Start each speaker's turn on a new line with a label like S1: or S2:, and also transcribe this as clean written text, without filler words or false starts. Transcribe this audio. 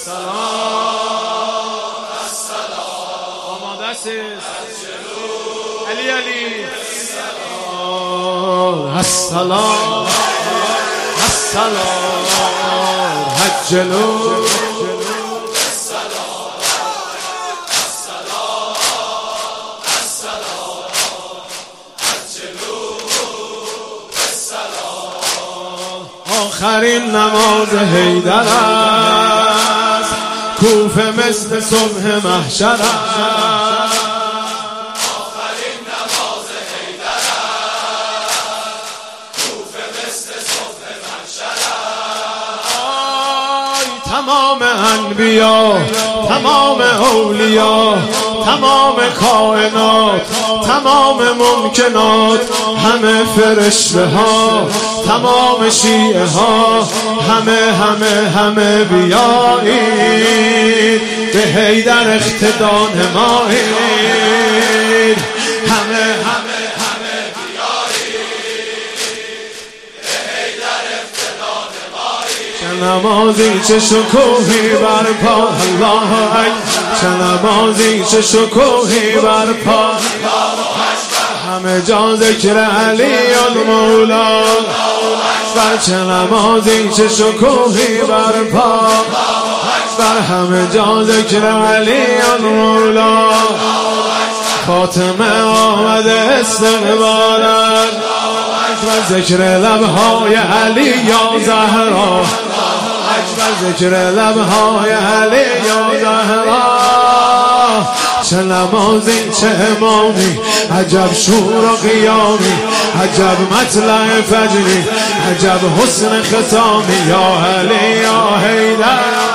S1: آماده است علی السلام هجلو آخرین نماز حیدر است، کوفه مثل صبح محشر است.
S2: آخرین نماز حیدر است، کوفه مثل صبح محشر است.
S1: آی تمام انبیا، تمام اولیا، تمام کائنات، تمام ممکنات، همه فرشته ها، تمام شیعه ها، همه بیایید به حیدر اقتدا نمایید. همه چه نمازی چه شکوهی برپا، الله اکبر. چه نمازی چه شکوهی برپا، همه جا ذکر علی المولا. بر چه نمازی چه شکوهی برپا، بر همه جا ذکر علی المولا. فاطمه آمده استقبالت و ذکر لبهای علی یا زهرا، و ذکر لبهای علی یا زهرا. چه نمازی چه امامی، عجب شور و قیامی، عجب مطلع فجری، عجب حسن ختامی. یا علی یا حیدر